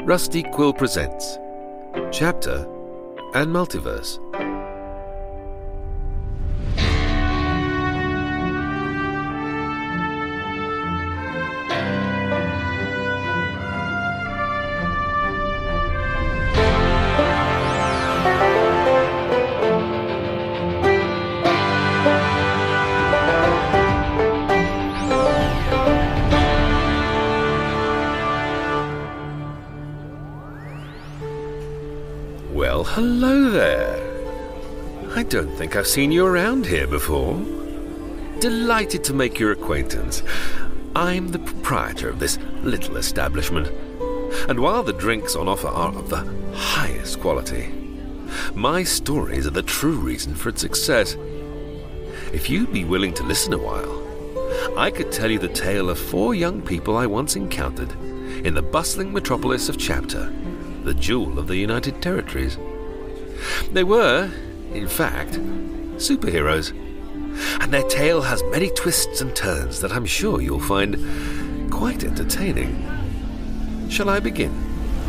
Rusty Quill presents Chapter and Multiverse. Well, hello there. I don't think I've seen you around here before. Delighted to make your acquaintance. I'm the proprietor of this little establishment, and while the drinks on offer are of the highest quality, my stories are the true reason for its success. If you'd be willing to listen a while, I could tell you the tale of 4 young people I once encountered in the bustling metropolis of Chapter, the jewel of the United Territories. They were, in fact, superheroes, and their tale has many twists and turns that I'm sure you'll find quite entertaining. Shall I begin?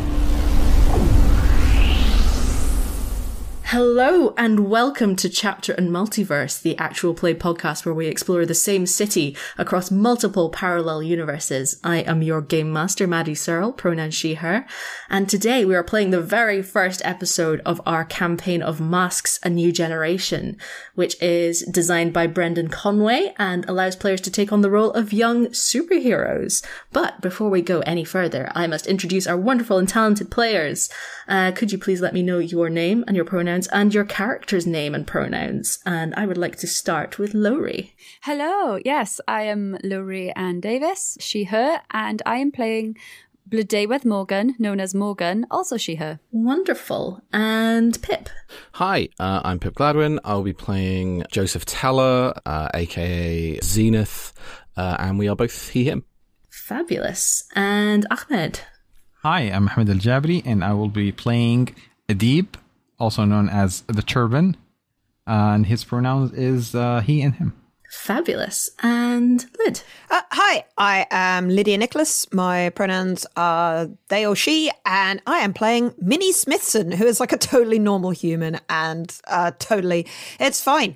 Hello and welcome to Chapter and Multiverse, the actual play podcast where we explore the same city across multiple parallel universes. I am your game master, Maddie Searle, pronoun she, her, and today we are playing the very first episode of our campaign of Masks: A New Generation, which is designed by Brendan Conway and allows players to take on the role of young superheroes. But before we go any further, I must introduce our wonderful and talented players. Could you please let me know your name and your pronouns and your character's name and pronouns? And I would like to start with Lowry. Hello, yes, I am Lowry Ann Davis, she, her, and I am playing Blodeuwedd Morgan, known as Morgan, also she, her. Wonderful. And Pip. Hi, I'm Pip Gladwin. I'll be playing Joseph Teller, aka Zenith, and we are both he, him. Fabulous. And Ahmed. Hi, I'm Ahmed Al-Jabri, and I will be playing Adib, also known as the Turban, and his pronouns is he and him. Fabulous. And Lyd. Hi, I am Lydia Nicholas. My pronouns are they or she, and I am playing Minnie Smithson, who is like a totally normal human and it's fine.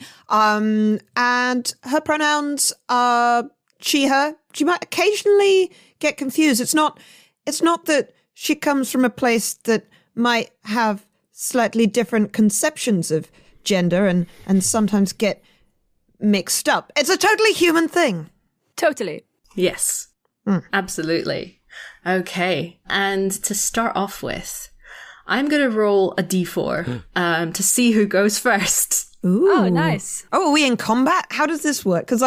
And her pronouns are she, her. She might occasionally get confused. It's not that she comes from a place that might have slightly different conceptions of gender and sometimes get mixed up. It's a totally human thing. Totally. Yes, absolutely. Okay, and to start off with, I'm going to roll a d4 to see who goes first. Ooh. Oh, nice. Oh, are we in combat? How does this work? Because,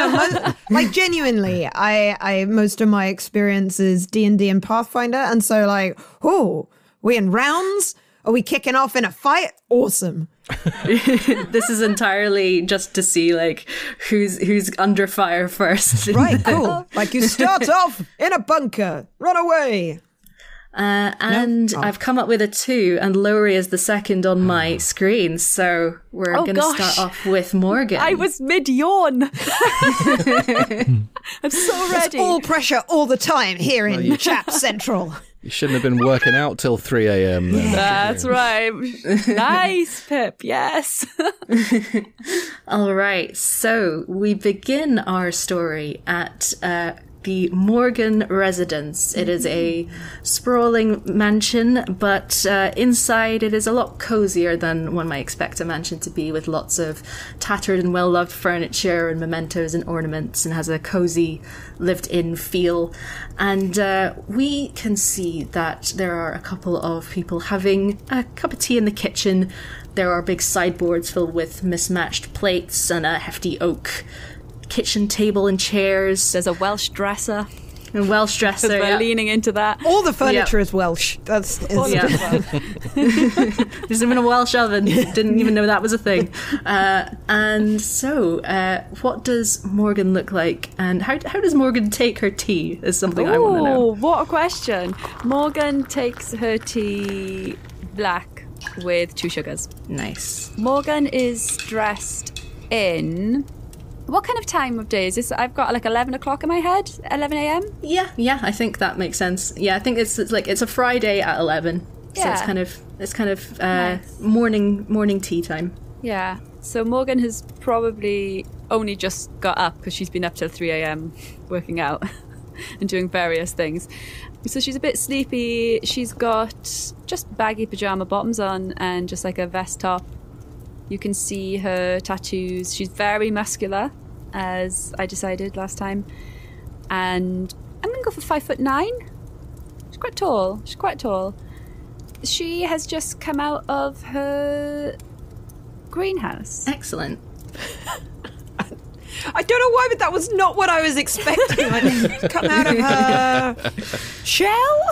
genuinely, I most of my experience is D&D and Pathfinder, and so, we in rounds? Are we kicking off in a fight? Awesome. This is entirely just to see, who's under fire first. Right, cool. You start off in a bunker. Run away. I've come up with a 2, and Lowry is the second on my screen, so we're going to start off with Morgan. I was mid-yawn. I'm so ready. It's all pressure all the time here in Chap Central. You shouldn't have been working out till 3 a.m. then. That's right. Nice, Pip. Yes. All right. So we begin our story at the Morgan residence. It is a sprawling mansion, but inside it is a lot cozier than one might expect a mansion to be, with lots of tattered and well-loved furniture and mementos and ornaments, and has a cozy lived-in feel. And we can see that there are a couple of people having a cup of tea in the kitchen. There are big sideboards filled with mismatched plates and a hefty oak kitchen table and chairs. There's a Welsh dresser. A Welsh dresser, we're leaning into that. All the furniture is Welsh. There's even a Welsh oven. Didn't even know that was a thing. And so, what does Morgan look like? And how does Morgan take her tea is something I want to know. Oh, what a question. Morgan takes her tea black with 2 sugars. Nice. Morgan is dressed in... What kind of time of day is this? I've got like 11 o'clock in my head. 11 a.m. Yeah, I think that makes sense. Yeah, I think it's a Friday at 11. So Yeah. it's kind of Nice. morning tea time. Yeah. So Morgan has probably only just got up because she's been up till 3 a.m. working out and doing various things. So she's a bit sleepy. She's got just baggy pajama bottoms on and just like a vest top. You can see her tattoos. She's very muscular, as I decided last time. And I'm going to go for 5'9". She's quite tall. She has just come out of her greenhouse. Excellent. I don't know why, but that was not what I was expecting. Like, come out of her shell?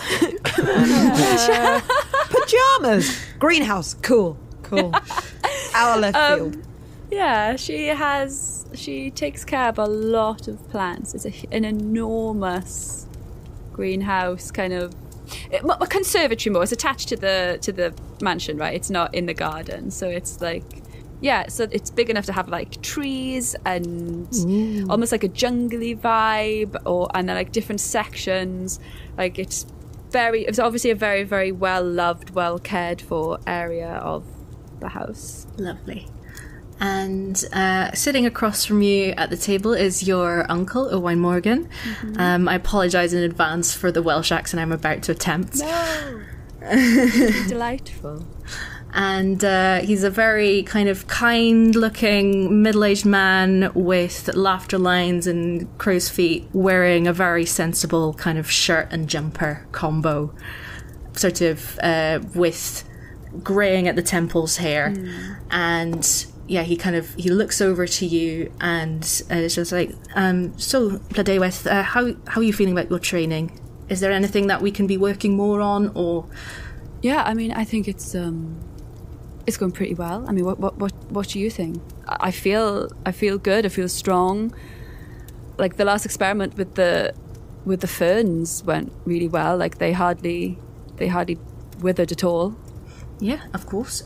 Pajamas. Greenhouse. Cool. Our left field. Yeah, she takes care of a lot of plants. It's an enormous greenhouse, kind of a conservatory more. It's attached to the mansion, right? It's not in the garden, so it's like, yeah, so it's big enough to have like trees and almost like a jungly vibe, and then like different sections. Like it's obviously a very, very well loved, well cared for area of the house. Lovely. And sitting across from you at the table is your uncle, Owain Morgan. I apologise in advance for the Welsh accent I'm about to attempt. No, delightful. And he's a very kind of kind-looking middle-aged man with laughter lines and crow's feet, wearing a very sensible kind of shirt and jumper combo, sort of with greying at the temples hair. And yeah, he looks over to you and is just like, so Bladeweth, how are you feeling about your training? Is there anything that we can be working more on, or? Yeah, I mean, I think it's going pretty well. I mean, what do you think? I feel good. I feel strong. Like the last experiment with the ferns went really well. Like they hardly withered at all. Yeah, of course.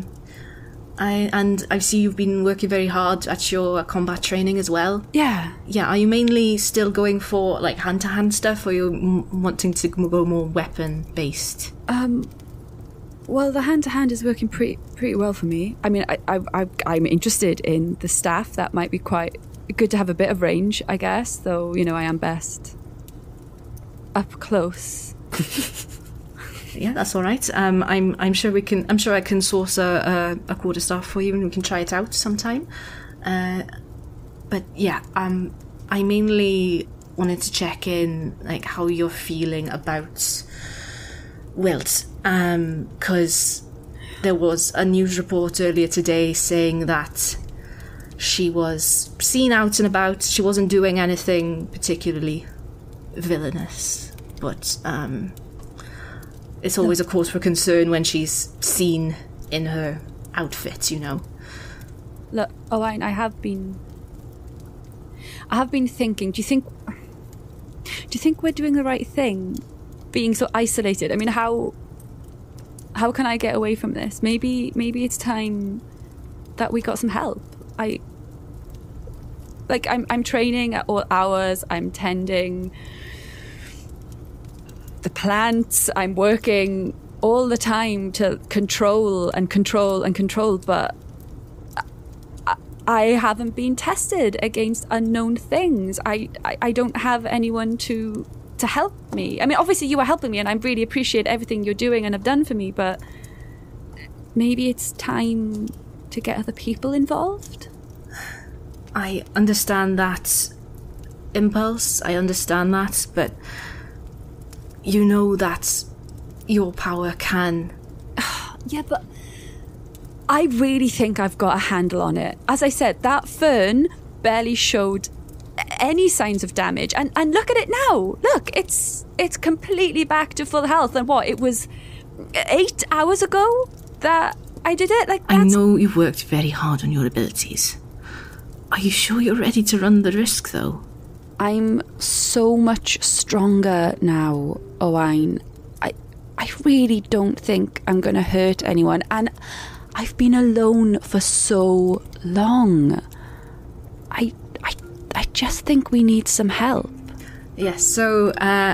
I see you've been working very hard at your combat training as well. Yeah. Yeah, are you mainly still going for like hand-to-hand stuff, or are you wanting to go more weapon-based? Well, the hand-to-hand is working pretty well for me. I mean, I'm interested in the staff. That might be quite good to have a bit of range, I guess, though, you know, I am best up close. Yeah, that's all right. I'm sure I can source a quarterstaff for you, and we can try it out sometime. But yeah, I mainly wanted to check in, like, how you're feeling about Wilt, because there was a news report earlier today saying that she was seen out and about. She wasn't doing anything particularly villainous, but it's always a cause for concern when she's seen in her outfit, you know. Look, Owain, I have been thinking, do you think we're doing the right thing being so isolated? I mean, how can I get away from this? Maybe it's time that we got some help. I'm training at all hours. I'm tending the plants. I'm working all the time to control, but I haven't been tested against unknown things. I don't have anyone to help me. I mean, obviously you are helping me, and I really appreciate everything you're doing and have done for me, but maybe it's time to get other people involved. I understand that impulse, but you know that your power can... Yeah, but I really think I've got a handle on it. As I said, that fern barely showed any signs of damage, and look at it now. Look, it's completely back to full health. And what, it was 8 hours ago that I did it? Like, I know you've worked very hard on your abilities. Are you sure you're ready to run the risk, though? I'm so much stronger now, Owain. I really don't think I'm going to hurt anyone, and I've been alone for so long. I just think we need some help. Yes, so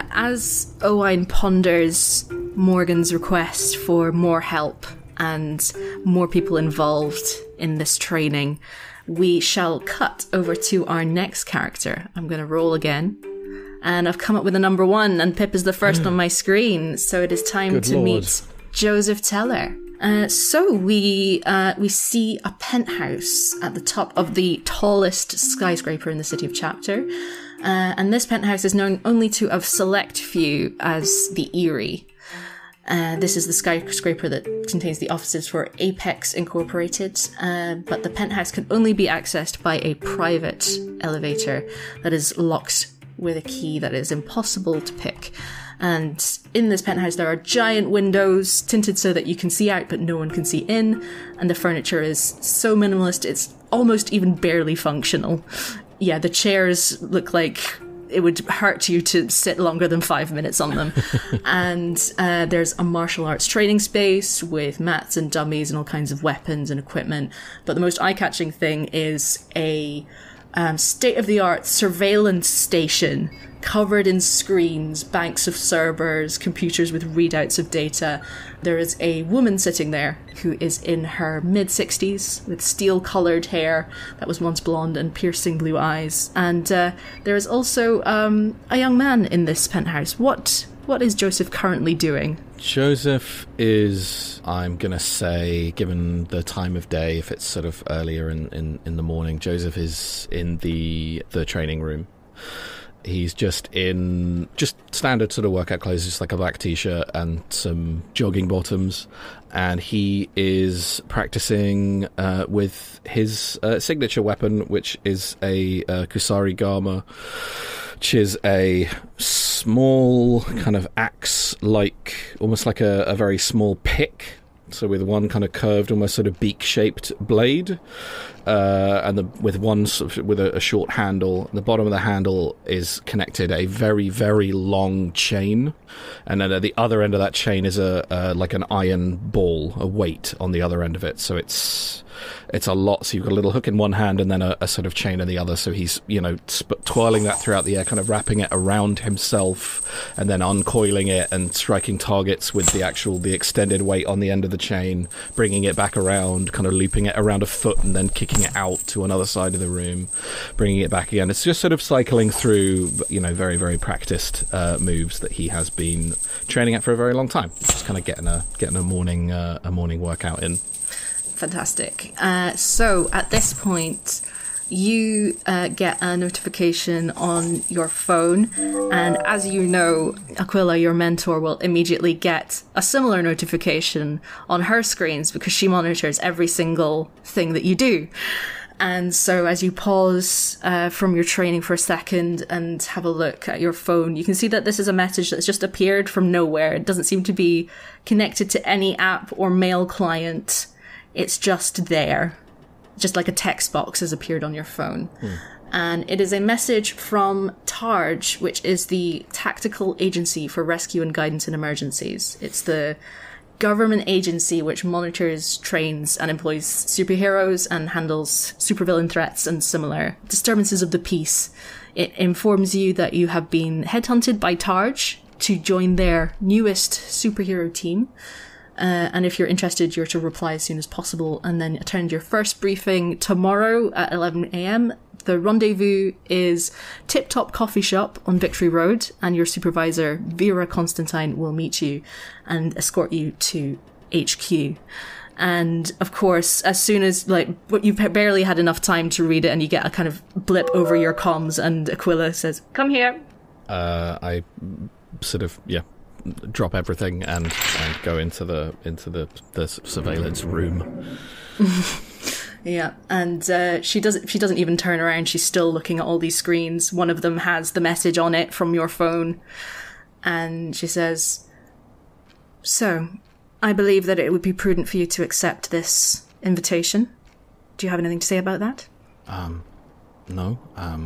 as Owain ponders Morgan's request for more help and more people involved in this training, we shall cut over to our next character. I'm going to roll again. And I've come up with a number 1, and Pip is the first on my screen, so it is time to meet Joseph Teller. So we see a penthouse at the top of the tallest skyscraper in the city of Chapter. And this penthouse is known only to a select few as the Eyrie. This is the skyscraper that contains the offices for Apex Incorporated, but the penthouse can only be accessed by a private elevator that is locked with a key that is impossible to pick. And in this penthouse there are giant windows tinted so that you can see out but no one can see in, and the furniture is so minimalist it's almost even barely functional. Yeah, the chairs look like it would hurt you to sit longer than 5 minutes on them. And there's a martial arts training space with mats and dummies and all kinds of weapons and equipment. But the most eye-catching thing is a state-of-the-art surveillance station covered in screens, banks of servers, computers with readouts of data. There is a woman sitting there who is in her mid-60s with steel-coloured hair that was once blonde and piercing blue eyes. And there is also a young man in this penthouse. What is Joseph currently doing? Joseph is, I'm going to say, given the time of day, if it's sort of earlier in the morning, Joseph is in the training room. He's just in standard sort of workout clothes, just like a black t-shirt and some jogging bottoms. And he is practicing with his signature weapon, which is a Kusari Gama, which is a small kind of axe-like, almost like a very small pick. So with one kind of curved, almost sort of beak-shaped blade, and with a short handle. The bottom of the handle is connected a very, very long chain, and then at the other end of that chain is like an iron ball, a weight on the other end of it. So it's a lot. So you've got a little hook in one hand and then a sort of chain in the other. So he's twirling that throughout the air, kind of wrapping it around himself, and then uncoiling it and striking targets with the extended weight on the end of the chain, bringing it back around, kind of looping it around a foot, and then kicking it out to another side of the room, bringing it back again. It's just sort of cycling through, very, very practiced moves that he has been training at for a very long time. Just kind of getting a morning workout in. Fantastic. So at this point, you get a notification on your phone, and as you know, Aquila, your mentor, will immediately get a similar notification on her screens because she monitors every single thing that you do. And so as you pause from your training for a second and have a look at your phone, you can see that this is a message that's just appeared from nowhere. It doesn't seem to be connected to any app or mail client. It's just there. Just like a text box has appeared on your phone. And it is a message from TARG, which is the Tactical Agency for Rescue and Guidance in Emergencies. It's the government agency which monitors, trains, and employs superheroes and handles supervillain threats and similar disturbances of the peace. It informs you that you have been headhunted by TARG to join their newest superhero team. And if you're interested, you're to reply as soon as possible and then attend your first briefing tomorrow at 11 a.m. The rendezvous is Tip Top Coffee Shop on Victory Road, and your supervisor, Vera Constantine, will meet you and escort you to HQ. And of course, as soon as you've barely had enough time to read it, and you get a kind of blip over your comms, and Aquila says, "Come here." I sort of drop everything and go into the surveillance room. Yeah, and she doesn't even turn around. She's still looking at all these screens. One of them has the message on it from your phone, and she says, "So, I believe that it would be prudent for you to accept this invitation. Do you have anything to say about that?" No.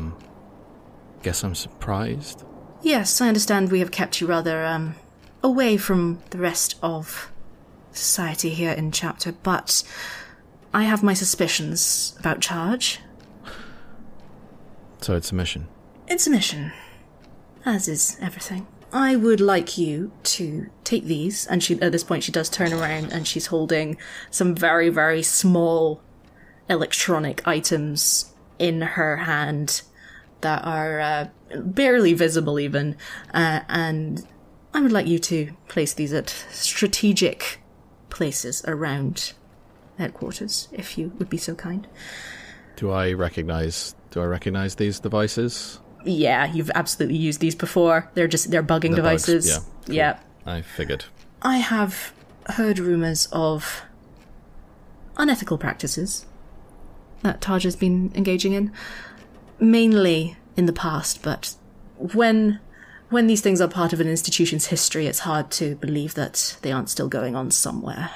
Guess I'm surprised. Yes, I understand we have kept you rather away from the rest of society here in Chapter, but I have my suspicions about Charge. So it's a mission. It's a mission, as is everything. I would like you to take these, and at this point she does turn around and she's holding some very, very small electronic items in her hand that are barely visible even, and I would like you to place these at strategic places around headquarters, if you would be so kind. Do I recognize these devices? Yeah, you've absolutely used these before. They're bugging devices. Bugs, yeah. Cool. Yeah. I figured. I have heard rumours of unethical practices that Taj has been engaging in, mainly in the past, but when these things are part of an institution's history, it's hard to believe that they aren't still going on somewhere.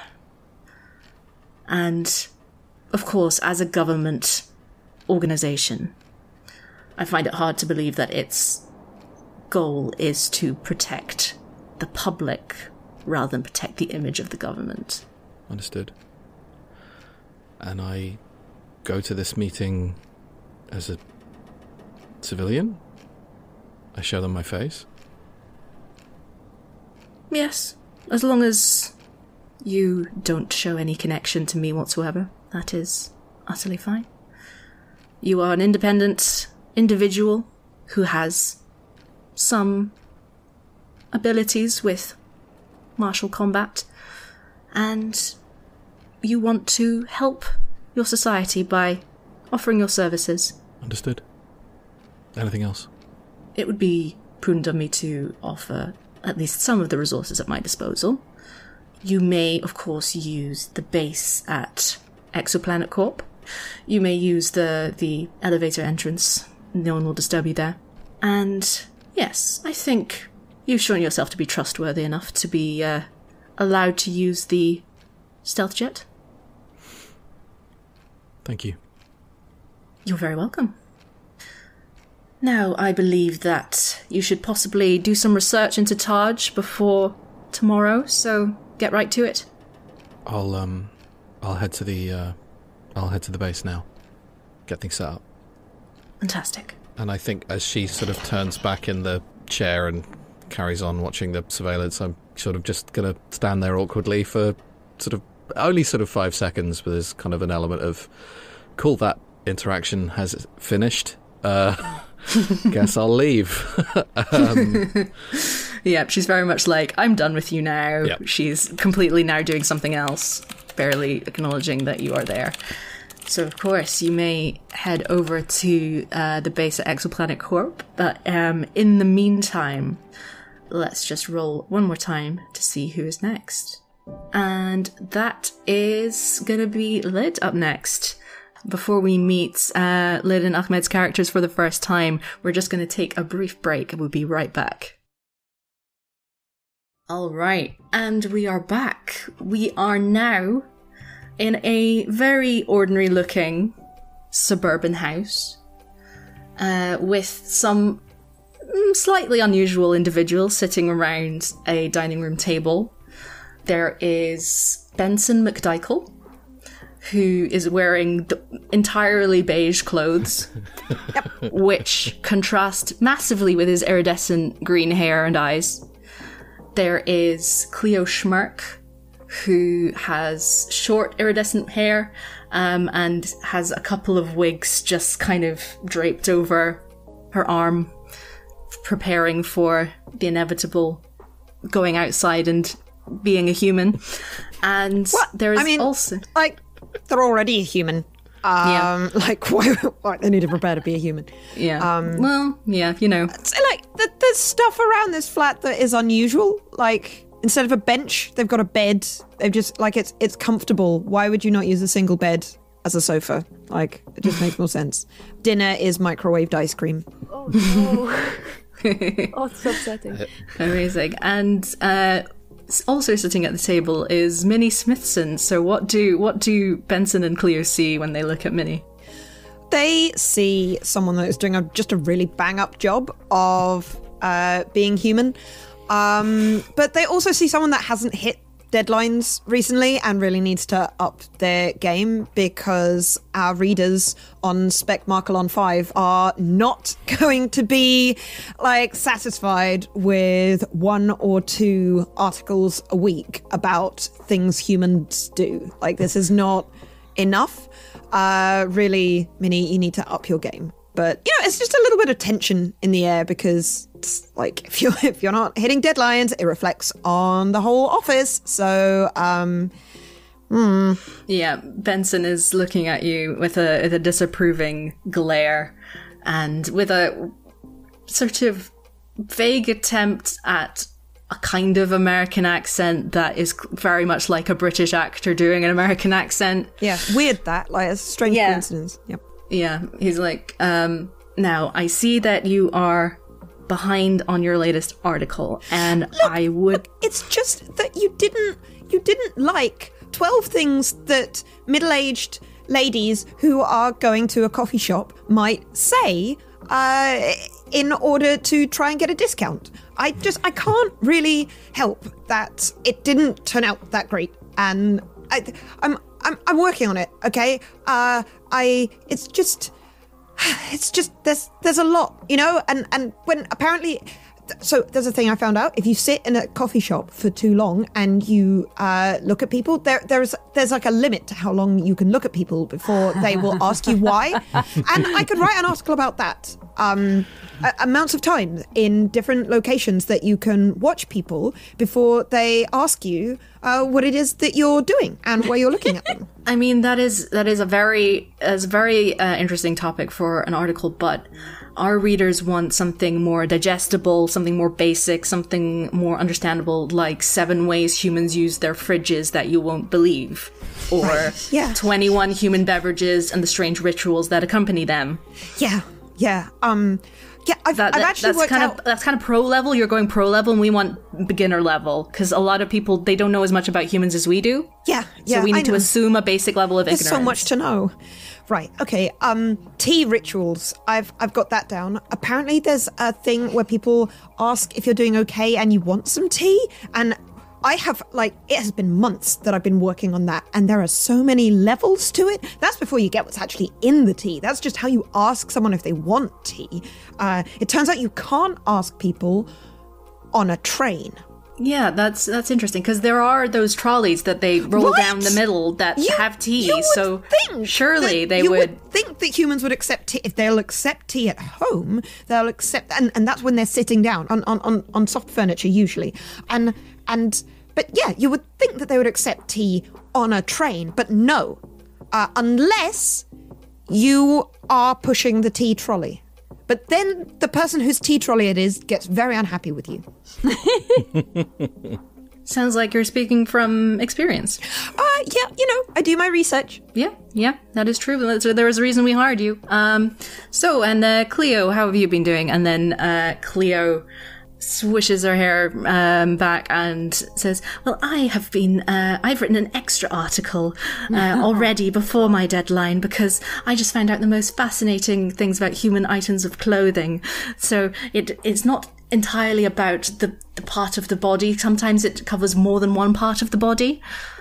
And, of course, as a government organisation, I find it hard to believe that its goal is to protect the public rather than protect the image of the government. Understood. And I go to this meeting as a civilian? I show them my face? Yes, as long as you don't show any connection to me whatsoever, that is utterly fine. You are an independent individual who has some abilities with martial combat, and you want to help your society by offering your services. Understood. Anything else? It would be prudent of me to offer at least some of the resources at my disposal. You may, of course, use the base at Exoplanet Corp. You may use the elevator entrance. No one will disturb you there. And yes, I think you've shown yourself to be trustworthy enough to be allowed to use the stealth jet. Thank you. You're very welcome. Now, I believe that you should possibly do some research into Taj before tomorrow, so get right to it. I'll head to the base now. Get things set up. Fantastic. And I think as she sort of turns back in the chair and carries on watching the surveillance, I'm sort of just going to stand there awkwardly for only 5 seconds, but there's kind of an element of, cool, that interaction has finished. Guess I'll leave. Yep, she's very much like, I'm done with you now. Yep. She's completely now doing something else, barely acknowledging that you are there. So, of course, you may head over to the base at Exoplanet Corp, but in the meantime, let's just roll one more time to see who is next. And that is going to be Lid up next. Before we meet Lid and Ahmed's characters for the first time, we're just going to take a brief break and we'll be right back. Alright, and we are back. We are now in a very ordinary looking suburban house with some slightly unusual individuals sitting around a dining room table. There is Benson McDykel, who is wearing entirely beige clothes, which contrast massively with his iridescent green hair and eyes. There is Cleo Schmirk, who has short iridescent hair and has a couple of wigs just kind of draped over her arm, preparing for the inevitable going outside and being a human. And there is also... Like, they're already a human. Yeah. Like, why they need to prepare to be a human. Yeah. Well, yeah, you know. So, like, there's stuff around this flat that is unusual. Like, instead of a bench, they've got a bed. They've just, like, it's comfortable. Why would you not use a single bed as a sofa? Like, it just makes more sense. Dinner is microwaved ice cream. Oh, no. Oh, it's so upsetting. Amazing. And also sitting at the table is Minnie Smithson. So what do Benson and Cleo see when they look at Minnie? They see someone that is doing just a really bang-up job of being human. But they also see someone that hasn't hit deadlines recently and really needs to up their game because our readers on Spec Markelon 5 are not going to be like satisfied with 1 or 2 articles a week about things humans do. Like, this is not enough. Really, Minnie, you need to up your game. But, you know, it's just a little bit of tension in the air because, like, if you're not hitting deadlines, it reflects on the whole office. So, Yeah, Benson is looking at you with a disapproving glare and with a sort of vague attempt at a kind of American accent that is very much like a British actor doing an American accent. yeah, weird that. Like, it's a strange coincidence. Yep. Yeah, he's like, now, I see that you are behind on your latest article, and Look, it's just that you didn't like 12 things that middle-aged ladies who are going to a coffee shop might say in order to try and get a discount. I can't really help that it didn't turn out that great, and I'm working on it. Okay, it's just there's a lot, you know, and when apparently. So there's a thing I found out. If you sit in a coffee shop for too long and you look at people, there's like a limit to how long you can look at people before they will ask you why. And I could write an article about that. Amounts of time in different locations that you can watch people before they ask you what it is that you're doing and where you're looking at them. I mean, that is a very interesting topic for an article, but our readers want something more digestible, something more basic, something more understandable, like 7 ways humans use their fridges that you won't believe, or 21 human beverages and the strange rituals that accompany them. I've actually worked out. That's kind of pro level. You're going pro level, and we want beginner level because a lot of people, they don't know as much about humans as we do. So we need to assume a basic level of ignorance. There's so much to know. Right. Okay. Tea rituals. I've got that down. Apparently, there's a thing where people ask if you're doing okay and you want some tea, and I have, like, it has been months that I've been working on that, and there are so many levels to it. That's before you get what's actually in the tea. That's just how you ask someone if they want tea. It turns out you can't ask people on a train. Yeah, that's interesting because there are those trolleys that they roll down the middle that have tea. So surely they would think that humans would accept tea. If they'll accept tea at home, they'll accept, and that's when they're sitting down on soft furniture usually. But yeah, you would think that they would accept tea on a train, but no, unless you are pushing the tea trolley. But then the person whose tea trolley it is gets very unhappy with you. Sounds like you're speaking from experience. Yeah, you know, I do my research. Yeah, that is true. There was a reason we hired you. And Cleo, how have you been doing? And then Cleo swishes her hair back and says, well, I've written an extra article already before my deadline because I just found out the most fascinating things about human items of clothing. So it's not entirely about the part of the body. Sometimes it covers more than one part of the body.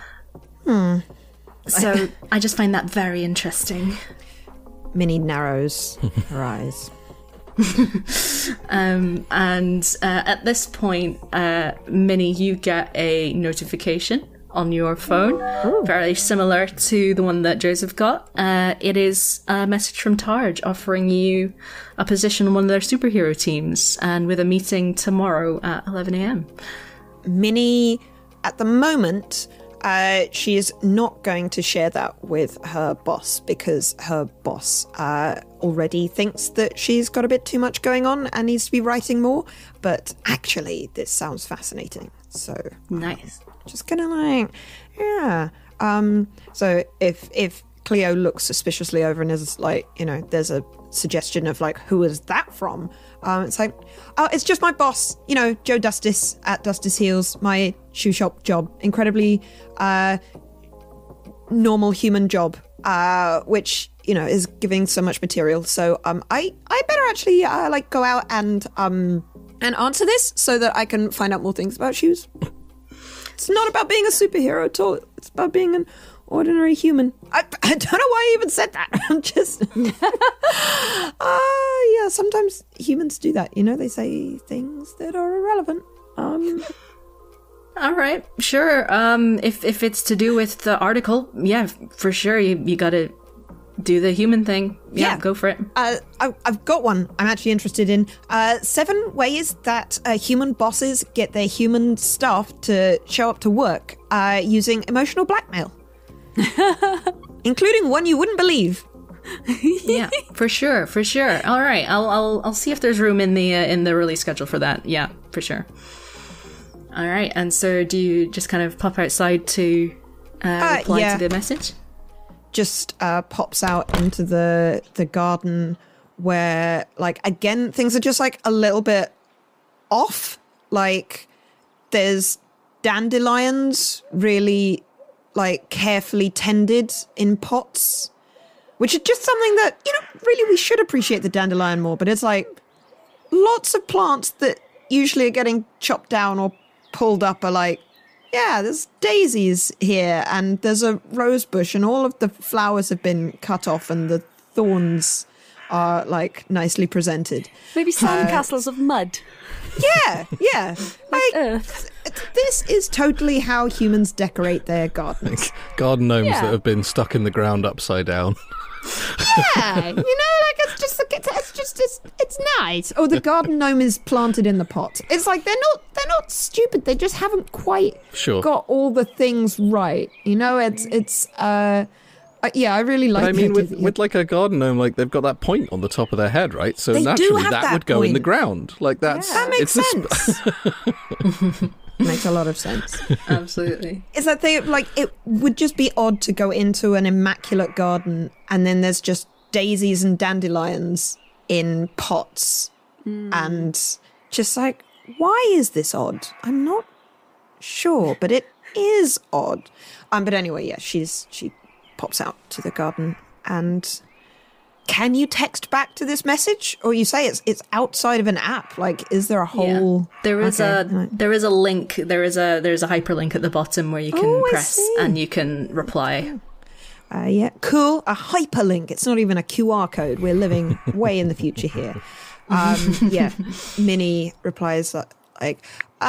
So I just find that very interesting. Minnie narrows her eyes. At this point, Minnie, you get a notification on your phone, very similar to the one that Joseph got. It is a message from Tarj offering you a position on one of their superhero teams, and with a meeting tomorrow at 11 a.m. Minnie, at the moment, she is not going to share that with her boss because her boss already thinks that she's got a bit too much going on and needs to be writing more. But actually, this sounds fascinating. So nice. Just gonna So if Cleo looks suspiciously over and is like, you know, there's a suggestion of like, who is that from? It's like, oh, it's just my boss, you know, Joe Dustis at Dustis Heels, my shoe shop job, incredibly normal human job, which, you know, is giving so much material. So I better actually like go out and answer this so that I can find out more things about shoes. It's not about being a superhero at all. It's about being an ordinary human. I don't know why I even said that. I'm just... yeah, sometimes humans do that. You know, they say things that are irrelevant. All right, sure. If it's to do with the article, yeah, for sure, you gotta do the human thing. Yeah, go for it. I've got one I'm actually interested in. 7 ways that human bosses get their human staff to show up to work using emotional blackmail. Including one you wouldn't believe. Yeah, for sure. All right, I'll see if there's room in the release schedule for that. Yeah, for sure. All right, and so do you just kind of pop outside to reply to the message? Just pops out into the garden where, like, again, things are just like a little bit off. Like, there's dandelions really, like, carefully tended in pots, which is just something that, you know, really we should appreciate the dandelion more. But it's like lots of plants that usually are getting chopped down or pulled up are like, yeah, there's daisies here and there's a rose bush and all of the flowers have been cut off and the thorns are like nicely presented. Maybe sandcastles of mud. Yeah. Like, this is totally how humans decorate their gardens. Garden gnomes that have been stuck in the ground upside down. Yeah, you know, like it's nice. Oh, the garden gnome is planted in the pot. It's like they're not stupid. They just haven't quite got all the things right. You know, it's yeah, I really like. But I mean, with like a garden gnome, like they've got that point on the top of their head, right? So they naturally that would go in the ground. Like that makes sense. Makes a lot of sense. Absolutely. Is that they like it would just be odd to go into an immaculate garden and then there's just daisies and dandelions in pots and just like, why is this odd? I'm not sure, but it is odd. But anyway, yeah, she pops out to the garden and can you text back to this message, or you say it's outside of an app? Like, is there a whole? Yeah. There is a link. There's a hyperlink at the bottom where you can press and you can reply. Yeah, cool. A hyperlink. It's not even a QR code. We're living way in the future here. Yeah, Minnie replies like,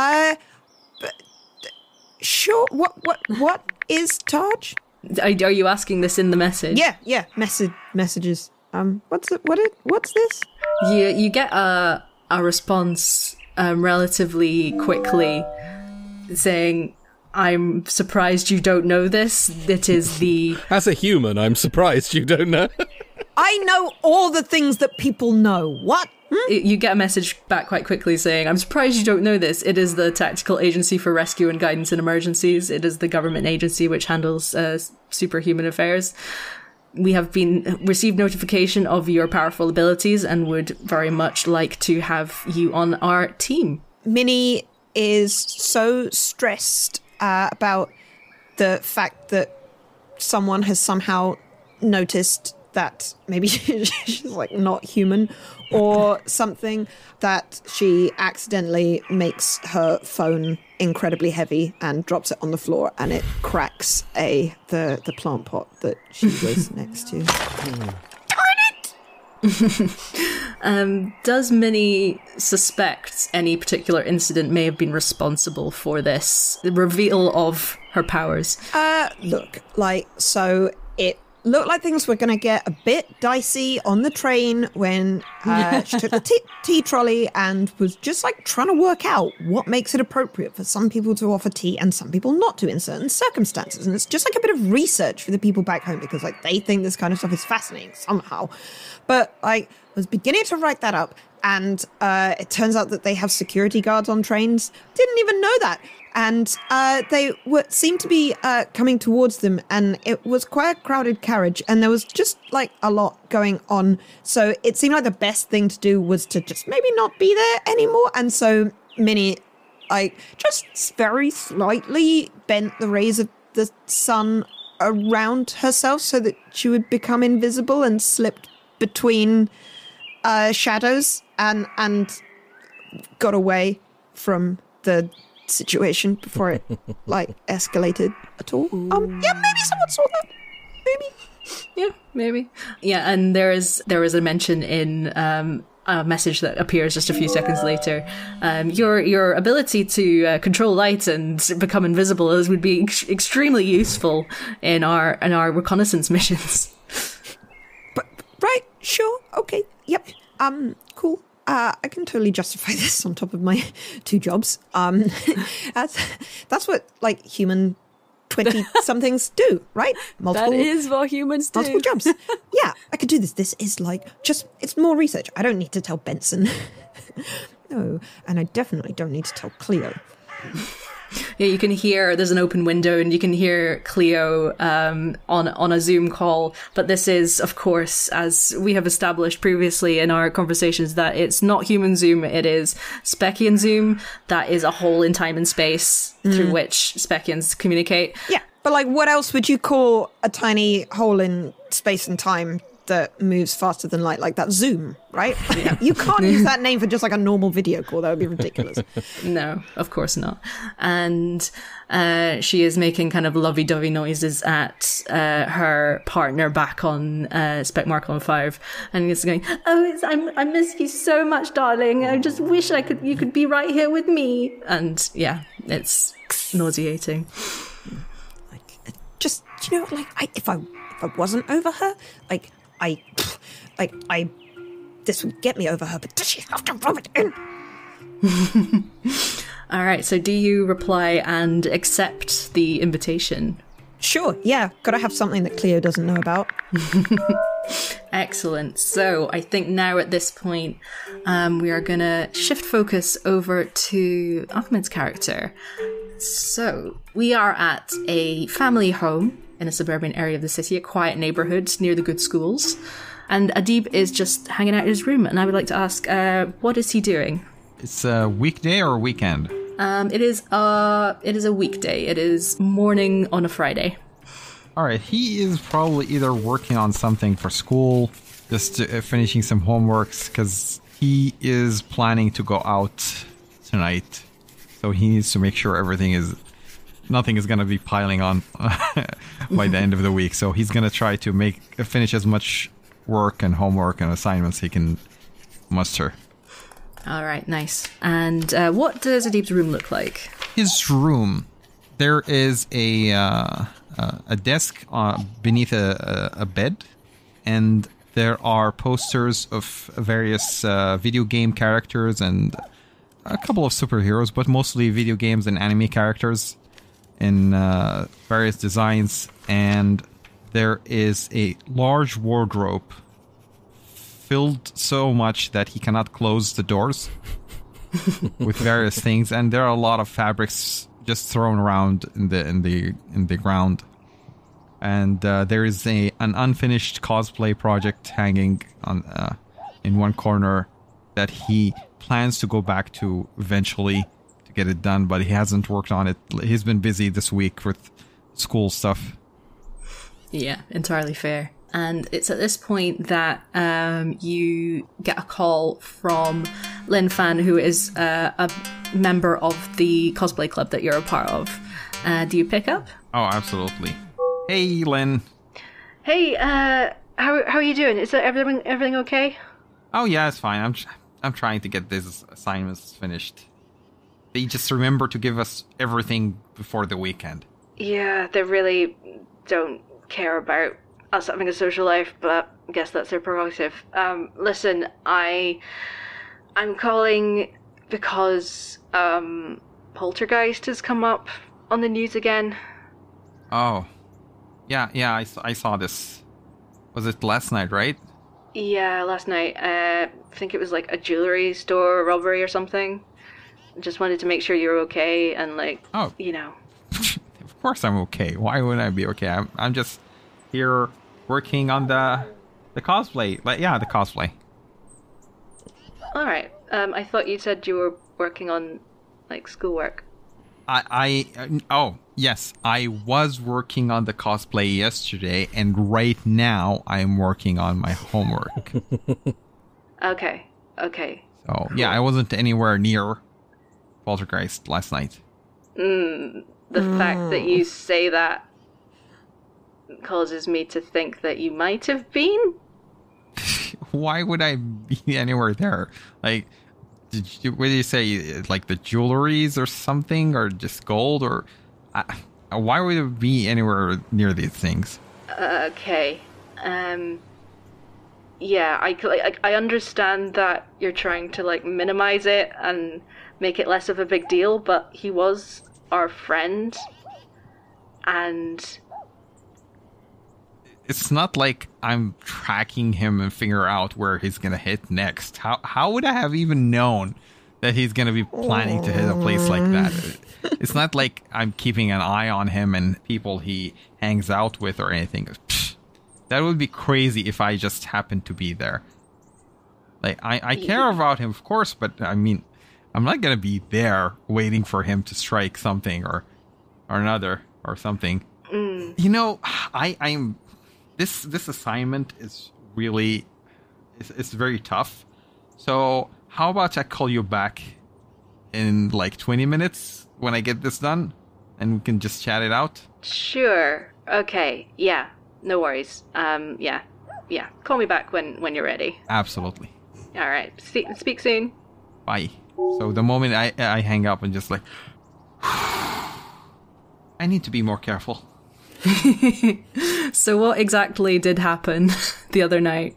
sure. What is Taj? Are you asking this in the message? Yeah. Messages. What's this? You get a response relatively quickly saying, I'm surprised you don't know this. It is the... As a human, I'm surprised you don't know. I know all the things that people know. What? You get a message back quite quickly saying, I'm surprised you don't know this. It is the Tactical Agency for Rescue and Guidance in Emergencies. It is the government agency which handles superhuman affairs. We have received notification of your powerful abilities and would very much like to have you on our team. Minnie is so stressed about the fact that someone has somehow noticed that maybe she's like not human or something, that she accidentally makes her phone incredibly heavy and drops it on the floor and it cracks the plant pot that she was next to. Darn it! Does Minnie suspect any particular incident may have been responsible for this, the reveal of her powers? Look, like, so it looked like things were going to get a bit dicey on the train when she took the tea trolley and was just like trying to work out what makes it appropriate for some people to offer tea and some people not to in certain circumstances. And it's just like a bit of research for the people back home because like they think this kind of stuff is fascinating somehow. But I was beginning to write that up and it turns out that they have security guards on trains. Didn't even know that. And they seemed to be coming towards them, and it was quite a crowded carriage, and there was just like a lot going on. So it seemed like the best thing to do was to just maybe not be there anymore. And so Minnie, like, just very slightly bent the rays of the sun around herself so that she would become invisible and slipped between shadows and got away from the situation before it escalated at all. Yeah, maybe someone saw that. Maybe. Yeah, maybe. Yeah, and there is a mention in a message that appears just a few seconds later. Your ability to control light and become invisible would be extremely useful in our reconnaissance missions. But right, sure, okay, yep, cool. I can totally justify this on top of my 2 jobs. That's what human 20-somethings do, right? That is what humans do. Multiple jobs. Yeah, I could do this. This is it's more research. I don't need to tell Benson. No, and I definitely don't need to tell Cleo. Yeah, you can hear, there's an open window and you can hear Cleo on a Zoom call. But this is, of course, as we have established previously in our conversations, that it's not human Zoom, it is Specian Zoom. That is a hole in time and space through which Specians communicate. Yeah, but what else would you call a tiny hole in space and time that moves faster than light, like that Zoom, right? Yeah. You can't use that name for just a normal video call. That would be ridiculous. No, of course not. And she is making kind of lovey-dovey noises at her partner back on Spec Mark 5, and is going, I miss you so much, darling. I just wish you could be right here with me. And yeah, it's nauseating. Just, if I wasn't over her, this would get me over her, but does she have to rub it in? All right, so do you reply and accept the invitation? Sure, yeah. Gotta have something that Cleo doesn't know about. Excellent. So I think now at this point, we are going to shift focus over to Ahmed's character. So we are at a family home in a suburban area of the city, a quiet neighborhood near the good schools. And Adib is just hanging out in his room. And I would like to ask, what is he doing? It's a weekday or a weekend? It is a weekday. It is morning on a Friday. All right. He is probably either working on something for school, just finishing some homeworks, because he is planning to go out tonight. So he needs to make sure nothing is going to be piling on by the end of the week. So he's going to try to finish as much work and homework and assignments he can muster. All right, nice. And what does Adib's room look like? His room, there is a desk beneath a bed, and there are posters of various video game characters and a couple of superheroes, but mostly video games and anime characters in various designs. And there is a large wardrobe filled so much that he cannot close the doors with various things, and there are a lot of fabrics just thrown around in the ground. And there is an unfinished cosplay project hanging on in one corner that he plans to go back to eventually to get it done, but he hasn't worked on it. He's been busy this week with school stuff. Yeah, entirely fair. And it's at this point that you get a call from Lin Fan, who is a member of the cosplay club that you're a part of. Do you pick up? Oh, absolutely. Hey, Lin. Hey, how are you doing? Is everything okay? Oh yeah, it's fine. I'm trying to get these assignments finished. They just remember to give us everything before the weekend. Yeah, they really don't care about us having a social life, but I guess that's their prerogative. Listen, I'm calling because Poltergeist has come up on the news again. Oh, yeah, I saw this. Was it last night, right? Yeah, last night. I think it was like a jewelry store robbery or something. Just wanted to make sure you were okay and you know. Of course I'm okay. Why wouldn't I be okay? I'm just here working on the cosplay. The cosplay. All right. I thought you said you were working on schoolwork. Oh yes, I was working on the cosplay yesterday, and right now I am working on my homework. Okay. So Cool. yeah, I wasn't anywhere near Poltergeist last night. The fact that you say that causes me to think that you might have been. Why would I be anywhere there? Like, what did you say? Like the jewelries or something, or just gold, or why would it be anywhere near these things? Okay. Yeah, I understand that you're trying to like minimize it and make it less of a big deal, but he was our friend, and it's not like I'm tracking him and figure out where he's gonna hit next. How would I have even known that he's gonna be planning to hit a place like that? It's not like I'm keeping an eye on him and people he hangs out with or anything. Psh, that would be crazy if I just happened to be there. Like, I care about him, of course, but I mean, I'm not gonna be there waiting for him to strike something or another or something. You know, I'm this assignment is really it's very tough. So how about I call you back in like 20 minutes when I get this done, and we can just chat it out? Sure. Okay. Yeah. No worries. Yeah. Call me back when you're ready. Absolutely. All right. Speak soon. Bye. So the moment I hang up and just like, I need to be more careful. So what exactly did happen the other night?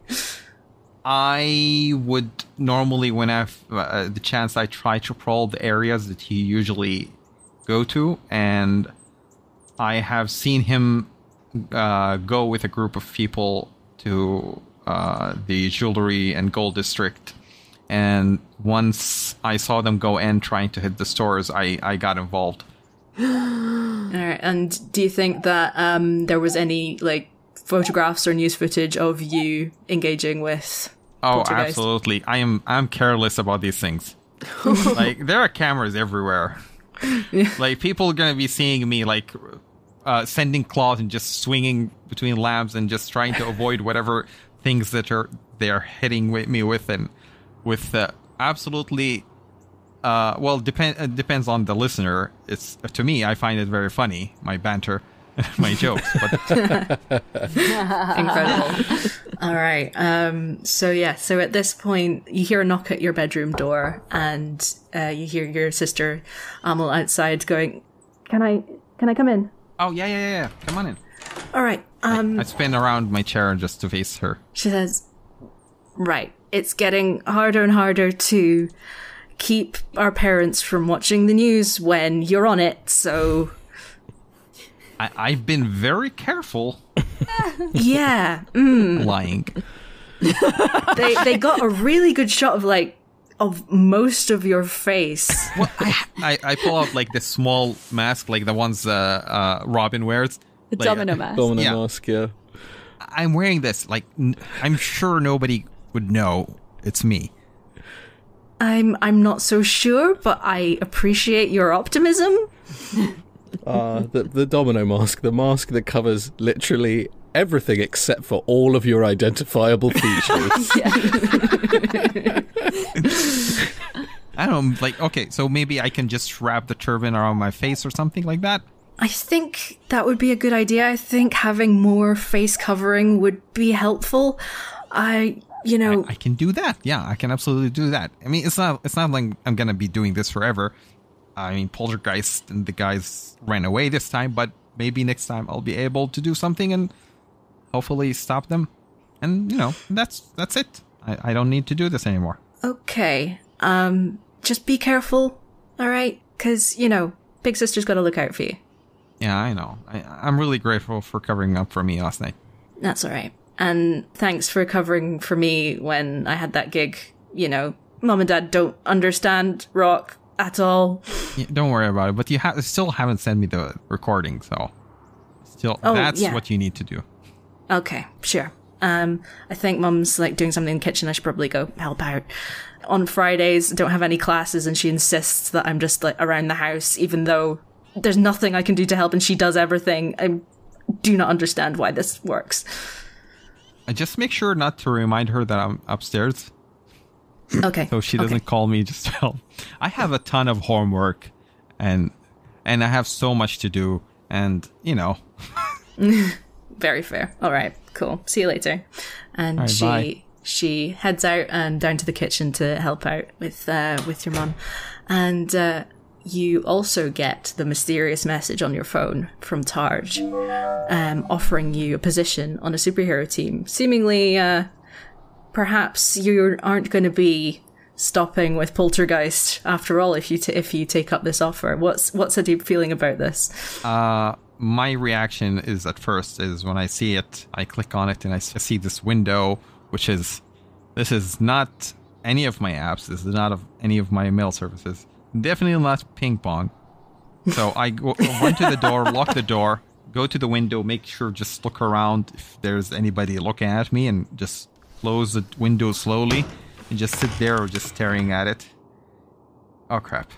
I would normally, when I have the chance, I try to prowl the areas that he usually go to, and I have seen him go with a group of people to the jewelry and gold district. And once I saw them go in trying to hit the stores, I got involved. All right. And do you think that there was any like photographs or news footage of you engaging with? Oh, absolutely. I'm careless about these things. Like, there are cameras everywhere. Yeah. Like, people are gonna be seeing me like sending claws and just swinging between lamps and just trying to avoid whatever things that they're hitting me with, and with absolutely. Well, depends on the listener. It's, to me, I find it very funny, my banter, my jokes. But Incredible. All right. So at this point, you hear a knock at your bedroom door, and you hear your sister Amal outside going, "Can I come in?" Oh yeah. Come on in. All right. I spin around my chair just to face her. She says, "Right. It's getting harder and harder to keep our parents from watching the news when you're on it, so..." I've been very careful. Yeah. Lying. They got a really good shot of most of your face. Well, I pull out like this small mask, like the ones Robin wears. The domino mask. Domino mask, yeah. I'm wearing this. Like, I'm sure nobody would know it's me. I'm not so sure, but I appreciate your optimism. The domino mask, the mask that covers literally everything except for all of your identifiable features. I don't know, like, okay, so maybe I can just wrap the turban around my face or something like that? I think that would be a good idea. I think having more face covering would be helpful. I can do that. Yeah, I can absolutely do that. I mean, it's not like I'm gonna be doing this forever. I mean, Poltergeist and the guys ran away this time, but maybe next time I'll be able to do something and hopefully stop them. And, that's it. I don't need to do this anymore. Okay. Just be careful, all right? Because, Big Sister's got to look out for you. Yeah, I know. I'm really grateful for covering up for me last night. That's all right. And thanks for covering for me when I had that gig. Mom and Dad don't understand rock at all. Yeah, don't worry about it. But you still haven't sent me the recording, so that's what you need to do. Okay, sure. I think Mum's doing something in the kitchen. I should probably go help out. On Fridays, I don't have any classes, and she insists that I'm just around the house, even though there's nothing I can do to help, and she does everything. I do not understand why this works. I just make sure not to remind her that I'm upstairs. Okay. So she doesn't call me just to help. I have a ton of homework, and and I have so much to do, and Very fair. All right, cool. See you later. And right, bye. she heads out and down to the kitchen to help out with your mum. And you also get the mysterious message on your phone from Tarj, offering you a position on a superhero team. Seemingly, perhaps you aren't going to be stopping with Poltergeist after all if you take up this offer. What's a deep feeling about this? My reaction is at first is when I see it, I click on it and I see this window, this is not any of my apps. This is not of any of my mail services. Definitely not ping pong. So I run to the door, lock the door, go to the window, make sure just look around if there's anybody looking at me, and just close the window slowly and just sit there just staring at it. Oh crap.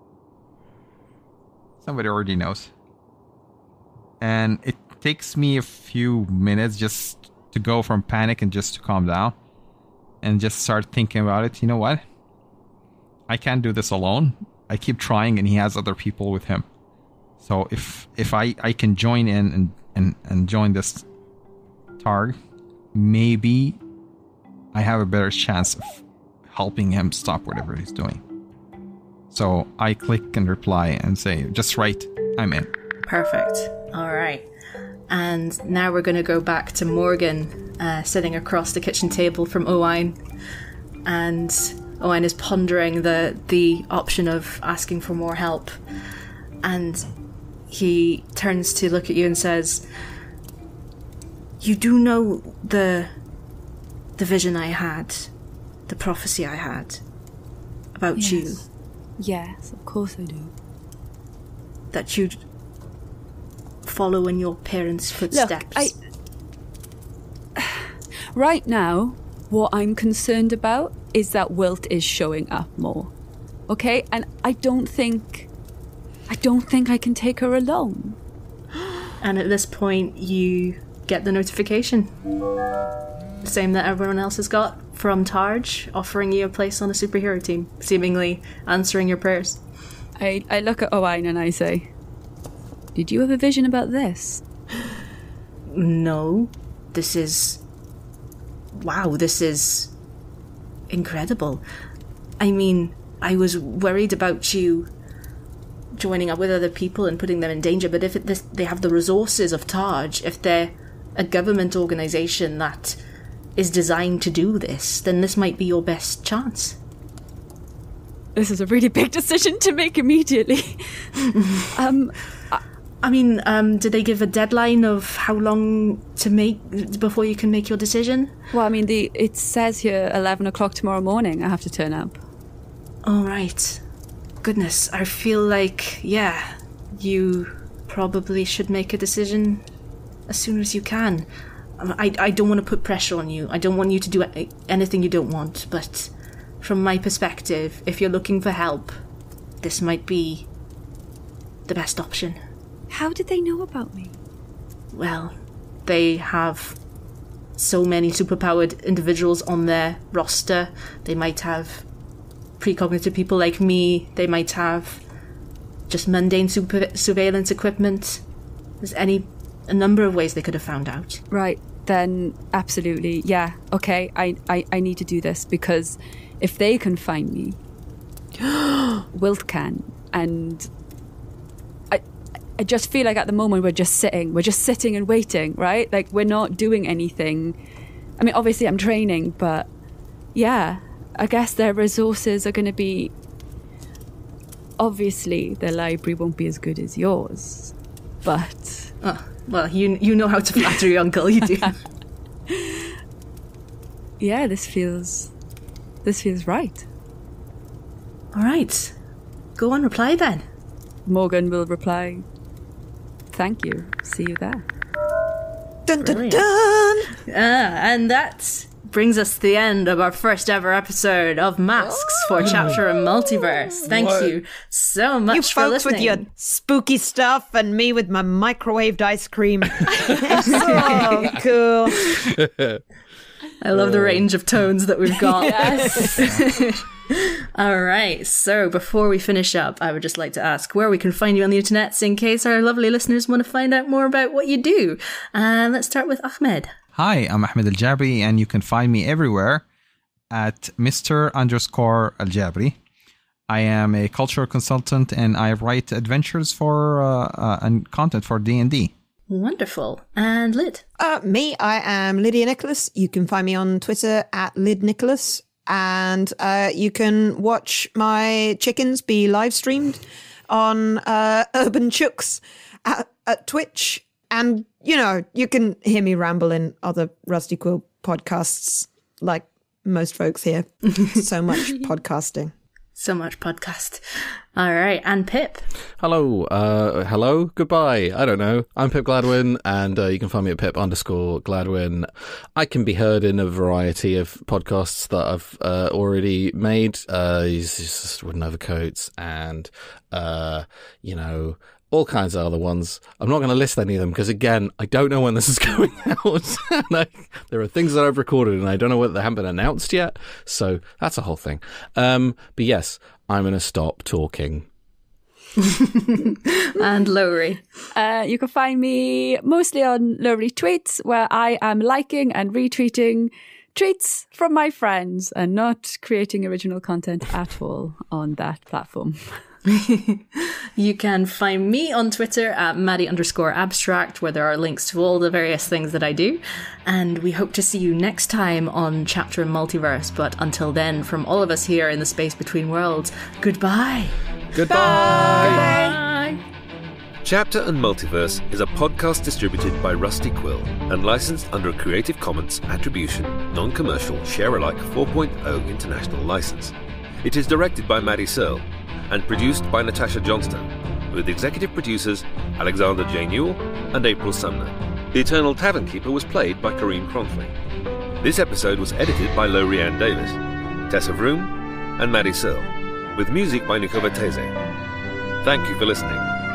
Somebody already knows. And it takes me a few minutes just to go from panic and just to calm down and just start thinking about it. You know what? I can't do this alone. I keep trying, and he has other people with him. So if I can join in and join this Targ, maybe I have a better chance of helping him stop whatever he's doing. So I click and reply and say, just right, I'm in. Perfect. All right. And now we're going to go back to Morgan, sitting across the kitchen table from Owain. And Owain is pondering the option of asking for more help. And he turns to look at you and says, you do know the vision I had, the prophecy I had about you. Yes, of course I do. That you'd follow in your parents' footsteps. Look, right now, what I'm concerned about is that Wilt is showing up more. Okay? And I don't think I can take her alone. And at this point, you get the notification. The same that everyone else has got from Tarj, offering you a place on a superhero team, seemingly answering your prayers. I look at Owain and I say, did you have a vision about this? No. This is... Wow, this is... incredible. I mean, I was worried about you joining up with other people and putting them in danger, but if they have the resources of Tarj, if they're a government organisation that is designed to do this, then this might be your best chance. This is a really big decision to make immediately. Did they give a deadline of how long to make before you can make your decision? Well, I mean, it says here 11 o'clock tomorrow morning I have to turn up. All right. Goodness, I feel like, you probably should make a decision as soon as you can. I don't want to put pressure on you. I don't want you to do anything you don't want, but from my perspective, if you're looking for help, this might be the best option. How did they know about me? Well, they have so many superpowered individuals on their roster. They might have precognitive people like me. They might have just mundane surveillance equipment. There's a number of ways they could have found out. Right, then absolutely, yeah. Okay, I need to do this, because if they can find me, Wilt can. And I just feel like at the moment we're just sitting and waiting, right? Like, we're not doing anything. I mean, obviously I'm training, but yeah, I guess their resources are going to be... Obviously, their library won't be as good as yours, but... Oh, well, you know how to flatter your uncle, you do. Yeah, this feels right. All right. Go on, reply then. Morgan will reply, thank you. See you there. Dun, dun, dun. And that brings us to the end of our first ever episode of Masks for Chapter and Multiverse. Thank you so much You for folks listening. with your spooky stuff and me with my microwaved ice cream. So cool. I love the range of tones that we've got. Yes. All right, so before we finish up, I would just like to ask where we can find you on the internet in case our lovely listeners want to find out more about what you do. And let's start with Ahmed. Hi, I'm Ahmed Al-Jabri, and you can find me everywhere at Mr_Al-Jabri. I am a cultural consultant, and I write adventures for and content for D&D. Wonderful. And Lyd? Me, I am Lydia Nicholas. You can find me on Twitter at Lyd Nicholas. And you can watch my chickens be live streamed on Urban Chooks at Twitch. And, you know, you can hear me ramble in other Rusty Quill podcasts like most folks here. So much podcasting. So much podcast. All right, and Pip. Hello, goodbye. I don't know. I'm Pip Gladwin, and you can find me at Pip_Gladwin. I can be heard in a variety of podcasts that I've already made. Just Wooden Overcoats and, all kinds of other ones. I'm not going to list any of them because, again, I don't know when this is going out. There are things that I've recorded and I don't know whether they haven't been announced yet. So that's a whole thing. But yes, I'm going to stop talking. And Lowry. You can find me mostly on Lowry Tweets, where I am liking and retweeting tweets from my friends and not creating original content at all on that platform. You can find me on Twitter at Maddie_abstract, where there are links to all the various things that I do. And we hope to see you next time on Chapter and Multiverse. But until then, from all of us here in the Space Between Worlds, goodbye. Goodbye. Bye. Chapter and Multiverse is a podcast distributed by Rusty Quill and licensed under a Creative Commons Attribution, Non-Commercial, Share-alike 4.0 International License. It is directed by Maddie Searle and produced by Natasha Johnston, with executive producers Alexander J. Newell and April Sumner. The Eternal Tavern Keeper was played by Kareem Cronfley. This episode was edited by Lowry Ann Davis, Tessa Vroom, and Maddie Searle, with music by Nico Vertese. Thank you for listening.